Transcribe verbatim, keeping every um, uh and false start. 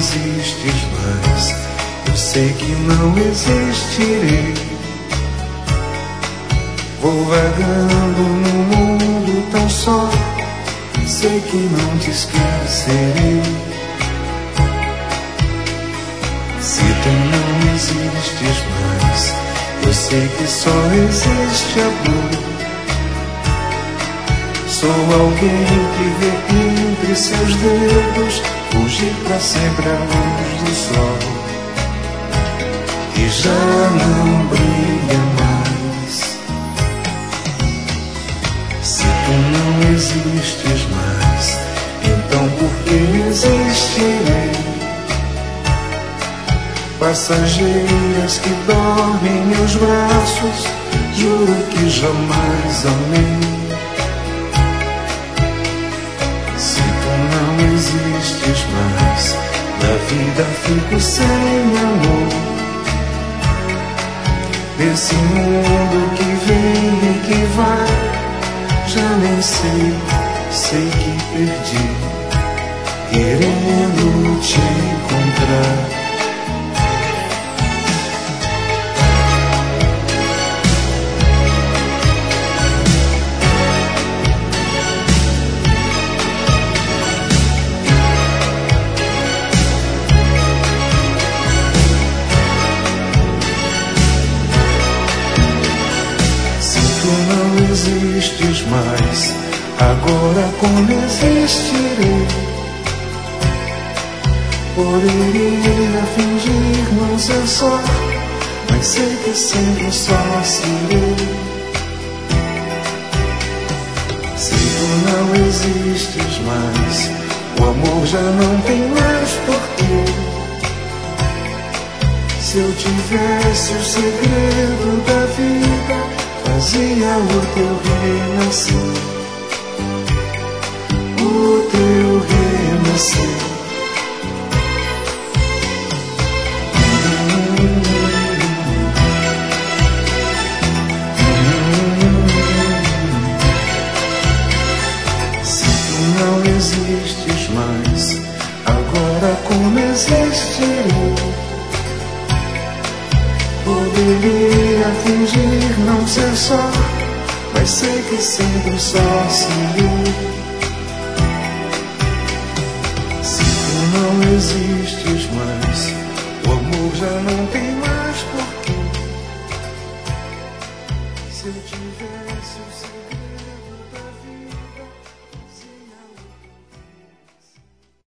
existes mais, eu sei que não existirei. Vou vagando no mundo tão só, sei que não te esquecerei. Se tu não existes mais, eu sei que só existe amor. Sou alguém que vê entre seus dedos fugir pra sempre a luz do sol, e já não brilha mais. Se tu não existes mais, então por que existirei? Passageiras que dormem em meus braços, juro que jamais amei. Se tu não existes mais, da vida fico sem amor. Desse mundo que vem e que vai, já nem sei, sei que perdi, querendo te encontrar. Não existes mais, agora como existirei? Poderia fingir não ser só, mas sei que sempre só serei. Se tu não existes mais, o amor já não tem mais porquê. Se eu tivesse o segredo da vida, fazia o teu renascer, o teu renascer. Se tu não existes mais, agora como existirei? Poderia fingir não ser só, mas sei que sempre só serei. Se tu não existes mais, o amor já não tem mais porquê. Se eu tivesse o segredo.